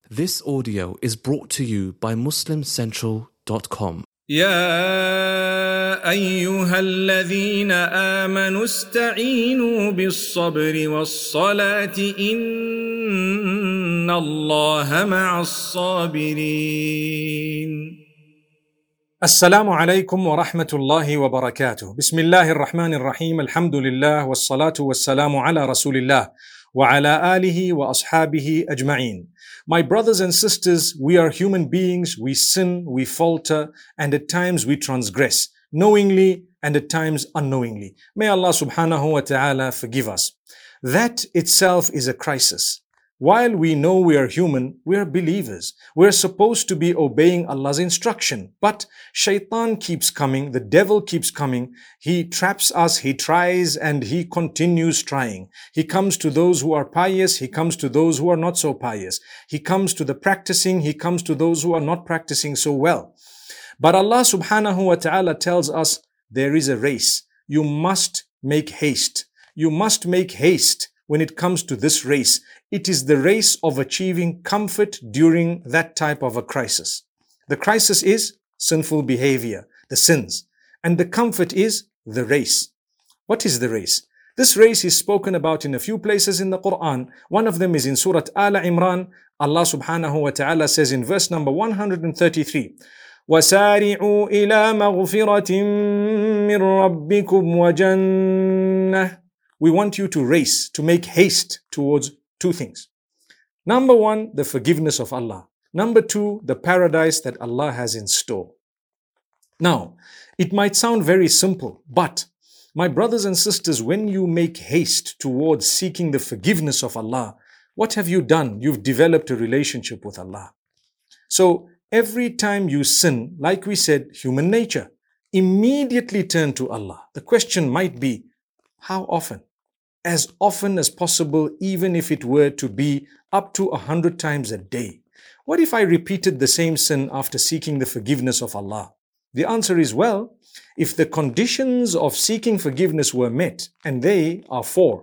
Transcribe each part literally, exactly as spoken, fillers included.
This audio is brought to you by muslim central dot com. يا أيها الذين آمنوا استعينوا بالصبر والصلاة إن الله مع الصابرين. السلام عليكم ورحمة الله وبركاته. بسم الله الرحمن الرحيم. الحمد لله والصلاة والسلام على رسول الله وعلى آله وأصحابه أجمعين. My brothers and sisters, we are human beings. We sin, we falter, and at times we transgress, knowingly and at times unknowingly. May Allah subhanahu wa ta'ala forgive us. That itself is a crisis. While we know we are human, we are believers. We are supposed to be obeying Allah's instruction. But shaitan keeps coming, the devil keeps coming. He traps us, he tries, and he continues trying. He comes to those who are pious, he comes to those who are not so pious. He comes to the practicing, he comes to those who are not practicing so well. But Allah subhanahu wa ta'ala tells us there is a race. You must make haste. You must make haste when it comes to this race. It is the race of achieving comfort during that type of a crisis. The crisis is sinful behavior, the sins. And the comfort is the race. What is the race? This race is spoken about in a few places in the Quran. One of them is in Surah Al Imran. Allah subhanahu wa ta'ala says in verse number one hundred thirty-three, وَسَارِعُوا إِلَى مَغْفِرَةٍ مِّن رَبِّكُمْ وَجَنَّةٍ. We want you to race, to make haste towards two things. Number one, the forgiveness of Allah. Number two, the paradise that Allah has in store. Now, it might sound very simple, but my brothers and sisters, when you make haste towards seeking the forgiveness of Allah, what have you done? You've developed a relationship with Allah. So every time you sin, like we said, human nature, immediately turn to Allah. The question might be, how often? As often as possible, even if it were to be up to a hundred times a day. What if I repeated the same sin after seeking the forgiveness of Allah? The answer is, well, if the conditions of seeking forgiveness were met, and they are four,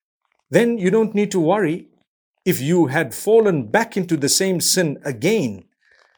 then you don't need to worry if you had fallen back into the same sin again.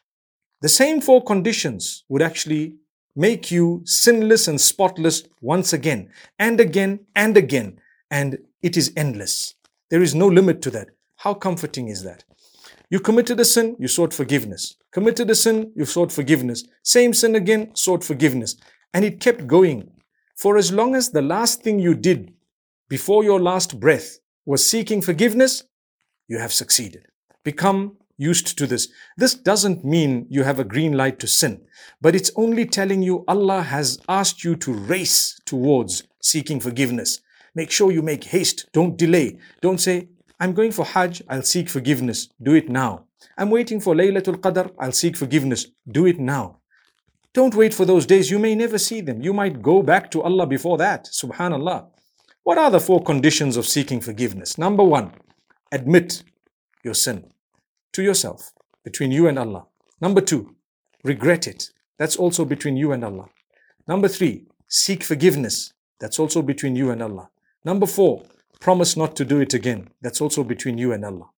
The same four conditions would actually make you sinless and spotless once again, and again, and again. And it is endless. There is no limit to that. How comforting is that? You committed a sin, you sought forgiveness. Committed a sin, you sought forgiveness. Same sin again, sought forgiveness. And it kept going. For as long as the last thing you did before your last breath was seeking forgiveness, you have succeeded. Become used to this. This doesn't mean you have a green light to sin, but it's only telling you Allah has asked you to race towards seeking forgiveness. Make sure you make haste. Don't delay. Don't say, I'm going for Hajj, I'll seek forgiveness. Do it now. I'm waiting for Laylatul Qadr, I'll seek forgiveness. Do it now. Don't wait for those days. You may never see them. You might go back to Allah before that. Subhanallah. What are the four conditions of seeking forgiveness? Number one, admit your sin to yourself, between you and Allah. Number two, regret it. That's also between you and Allah. Number three, seek forgiveness. That's also between you and Allah. Number four, promise not to do it again. That's also between you and Allah.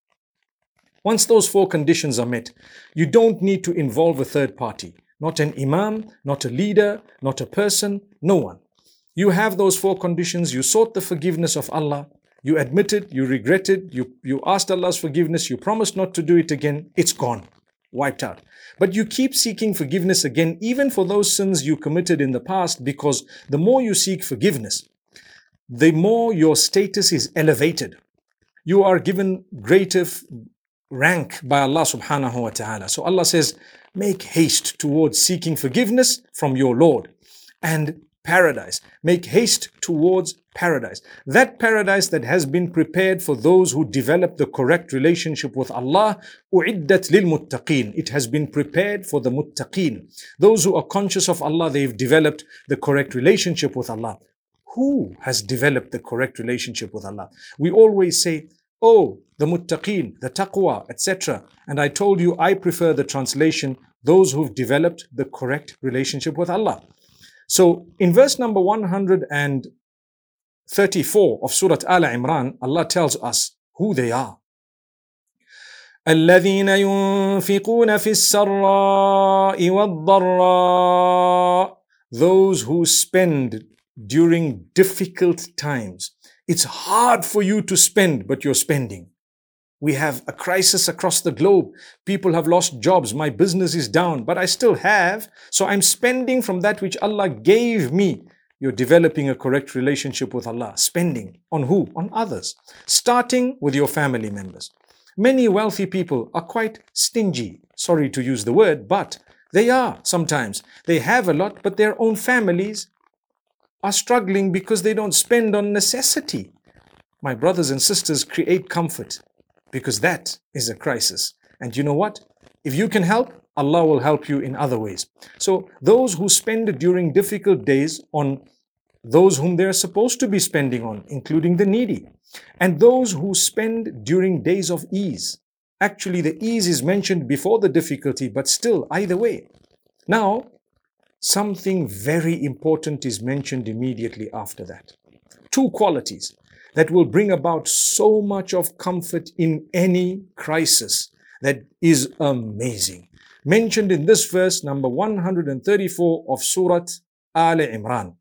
Once those four conditions are met, you don't need to involve a third party. Not an imam, not a leader, not a person, no one. You have those four conditions. You sought the forgiveness of Allah. You admitted, you regretted, you, you asked Allah's forgiveness, you promised not to do it again. It's gone, wiped out. But you keep seeking forgiveness again, even for those sins you committed in the past, because the more you seek forgiveness, the more your status is elevated. You are given greater rank by Allah subhanahu wa ta'ala. So Allah says, make haste towards seeking forgiveness from your Lord and paradise. Make haste towards paradise. That paradise that has been prepared for those who develop the correct relationship with Allah. أُعِدَّتْ لِلْمُتَّقِينَ. It has been prepared for the muttaqeen. Those who are conscious of Allah, they've developed the correct relationship with Allah. Who has developed the correct relationship with Allah? We always say, oh, the muttaqeen, the taqwa, et cetera. And I told you, I prefer the translation, those who've developed the correct relationship with Allah. So in verse number one hundred thirty-four of Surah Al Imran, Allah tells us who they are. الذين ينفقون في السراء والضراء. Those who spend during difficult times. It's hard for you to spend, but you're spending. We have a crisis across the globe. People have lost jobs. My business is down, but I still have. So I'm spending from that which Allah gave me. You're developing a correct relationship with Allah. Spending. On who? On others. Starting with your family members. Many wealthy people are quite stingy. Sorry to use the word, but they are sometimes. They have a lot, but their own families are struggling because they don't spend on necessity. My brothers and sisters, create comfort, because that is a crisis. And you know what? If you can help, Allah will help you in other ways. So those who spend during difficult days on those whom they're supposed to be spending on, including the needy, and those who spend during days of ease. Actually, the ease is mentioned before the difficulty, but still, either way. Now, something very important is mentioned immediately after that. Two qualities that will bring about so much of comfort in any crisis that is amazing. Mentioned in this verse, number one hundred thirty-four of Surah Al Imran.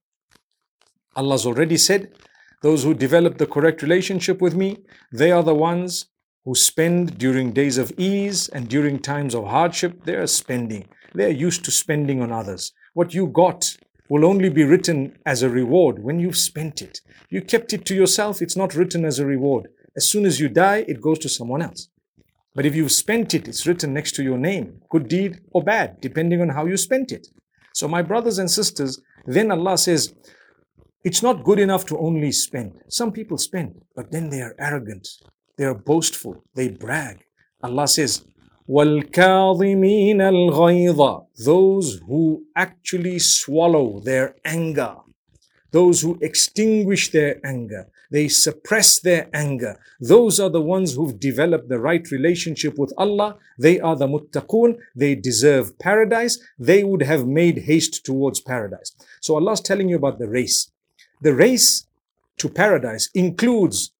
Allah's already said, those who develop the correct relationship with me, they are the ones who spend during days of ease and during times of hardship. They are spending. They are used to spending on others. What you got will only be written as a reward when you've spent it. You kept it to yourself, it's not written as a reward. As soon as you die, it goes to someone else. But if you've spent it, it's written next to your name, good deed or bad, depending on how you spent it. So my brothers and sisters, then Allah says, it's not good enough to only spend. Some people spend, but then they are arrogant. They are boastful. They brag. Allah says, وَالْكَاظِمِينَ الْغَيْظَ. Those who actually swallow their anger. Those who extinguish their anger. They suppress their anger. Those are the ones who've developed the right relationship with Allah. They are the muttaqun. They deserve paradise. They would have made haste towards paradise. So Allah's telling you about the race. The race to paradise includes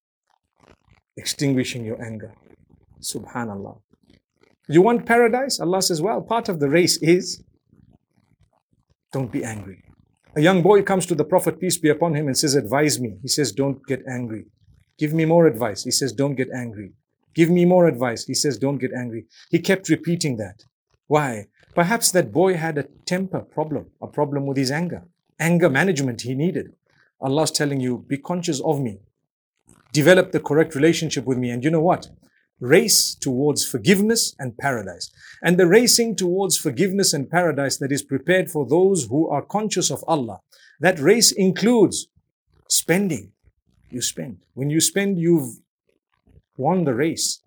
extinguishing your anger. Subhanallah. You want paradise? Allah says, well, part of the race is don't be angry. A young boy comes to the Prophet, peace be upon him, and says, advise me. He says, don't get angry. Give me more advice. He says, don't get angry. Give me more advice. He says, don't get angry. He kept repeating that. Why? Perhaps that boy had a temper problem, a problem with his anger. Anger management he needed. Allah's telling you, be conscious of me. Develop the correct relationship with me. And you know what? Race towards forgiveness and paradise. And the racing towards forgiveness and paradise that is prepared for those who are conscious of Allah. That race includes spending. You spend. When you spend, you've won the race.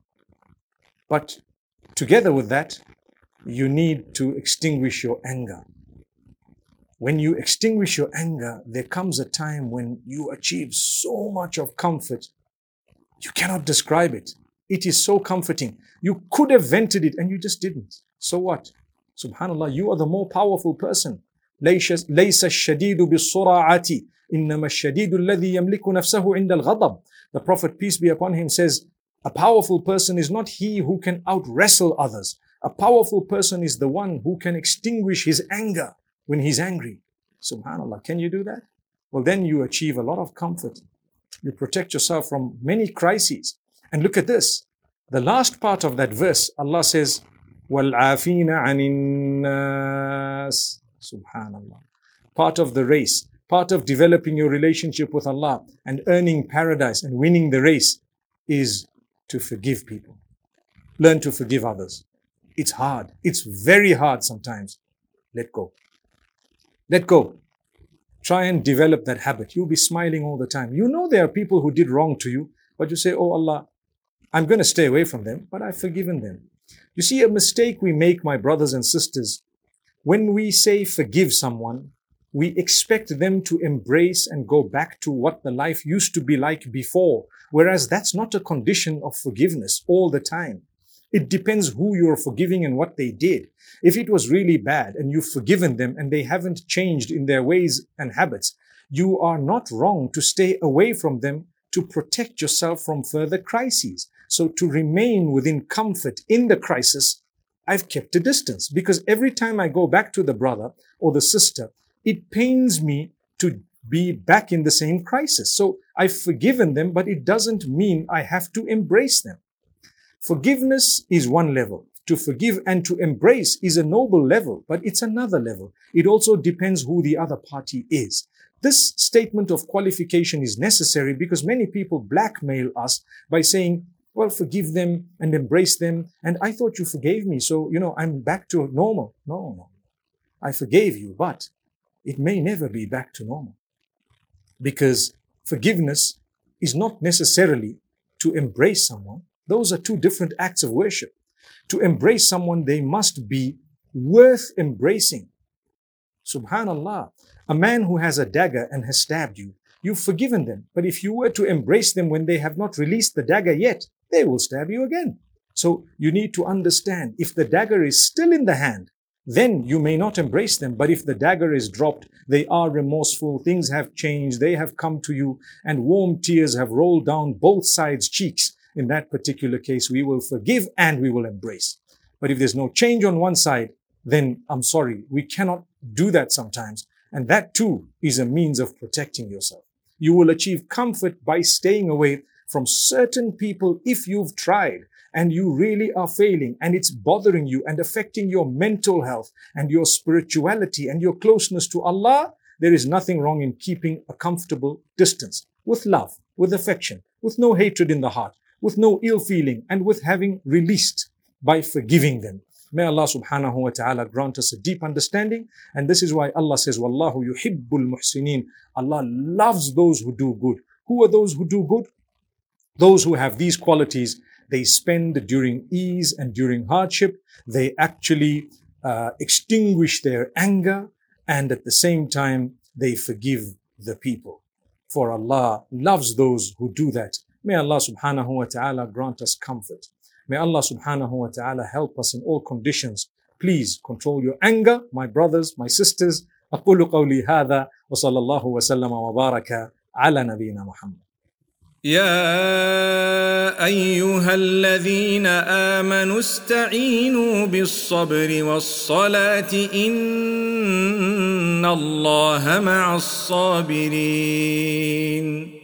But together with that, you need to extinguish your anger. When you extinguish your anger, there comes a time when you achieve so much of comfort. You cannot describe it. It is so comforting. You could have vented it and you just didn't. So what? Subhanallah, you are the more powerful person. لَيْسَ الشَّدِيدُ بِالصُّرَاعَةِ إِنَّمَا الشَّدِيدُ الَّذِي يَمْلِكُ نَفْسَهُ عِنْدَ الْغَضَبِ. The Prophet, peace be upon him, says, a powerful person is not he who can out-wrestle others. A powerful person is the one who can extinguish his anger when he's angry. Subhanallah, can you do that? Well, then you achieve a lot of comfort. You protect yourself from many crises. And look at this. The last part of that verse, Allah says, وَالْعَافِينَ عَنِ النَّاسِ. Subhanallah. Part of the race, part of developing your relationship with Allah and earning paradise and winning the race is to forgive people. Learn to forgive others. It's hard. It's very hard sometimes. Let go. Let go. Try and develop that habit. You'll be smiling all the time. You know there are people who did wrong to you, but you say, oh Allah, I'm going to stay away from them, but I've forgiven them. You see, a mistake we make, my brothers and sisters, when we say forgive someone, we expect them to embrace and go back to what the life used to be like before, whereas that's not a condition of forgiveness all the time. It depends who you're forgiving and what they did. If it was really bad and you've forgiven them and they haven't changed in their ways and habits, you are not wrong to stay away from them to protect yourself from further crises. So to remain within comfort in the crisis, I've kept a distance, because every time I go back to the brother or the sister, it pains me to be back in the same crisis. So I've forgiven them, but it doesn't mean I have to embrace them. Forgiveness is one level. To forgive and to embrace is a noble level, but it's another level. It also depends who the other party is. This statement of qualification is necessary because many people blackmail us by saying, well, forgive them and embrace them. And I thought you forgave me, so, you know, I'm back to normal. No, no. I forgave you, but it may never be back to normal. Because forgiveness is not necessarily to embrace someone. Those are two different acts of worship. To embrace someone, they must be worth embracing. Subhanallah. A man who has a dagger and has stabbed you, you've forgiven them. But if you were to embrace them when they have not released the dagger yet, they will stab you again. So you need to understand, if the dagger is still in the hand, then you may not embrace them. But if the dagger is dropped, they are remorseful, things have changed, they have come to you, and warm tears have rolled down both sides' cheeks. In that particular case, we will forgive and we will embrace. But if there's no change on one side, then I'm sorry, we cannot do that sometimes. And that too is a means of protecting yourself. You will achieve comfort by staying away from certain people if you've tried and you really are failing and it's bothering you and affecting your mental health and your spirituality and your closeness to Allah. There is nothing wrong in keeping a comfortable distance with love, with affection, with no hatred in the heart, with no ill feeling, and with having released by forgiving them. May Allah subhanahu wa ta'ala grant us a deep understanding. And this is why Allah says, Wallahu yuhibbul muhsinin. Allah loves those who do good. Who are those who do good? Those who have these qualities. They spend during ease and during hardship. They actually uh, extinguish their anger. And at the same time, they forgive the people. For Allah loves those who do that. May Allah subhanahu wa ta'ala grant us comfort. May Allah subhanahu wa ta'ala help us in all conditions. Please control your anger, my brothers, my sisters. أقول قولي هذا وصلى الله وسلم وبارك على نبينا محمد. يا أيها الذين آمنوا استعينوا بالصبر والصلاة إن الله مع الصابرين.